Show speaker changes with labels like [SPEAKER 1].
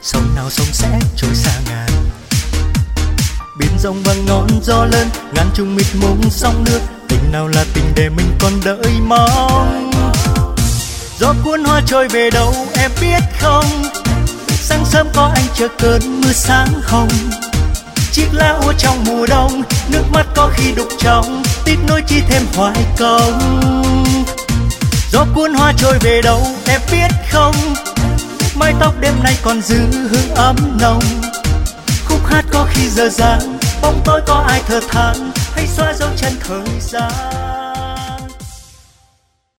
[SPEAKER 1] sông nào sông sẽ trôi xa ngàn. Biển rộng và ngọn gió lớn, ngàn trùng mịt mùng sóng nước, tình nào là tình để mình còn đợi mong. Gió cuốn hoa trôi về đâu em biết không, sáng sớm có anh chờ cơn mưa sáng hồng. Chiếc lá úa trong mùa đông, nước mắt có khi đục trong, tiếc nuối chi thêm hoài công. Gió cuốn hoa trôi về đâu em biết không, mái tóc đêm nay còn giữ hương ấm nồng. Khúc hát có khi dở dang, bóng tối có ai thở than, hay xóa dấu chân thời gian.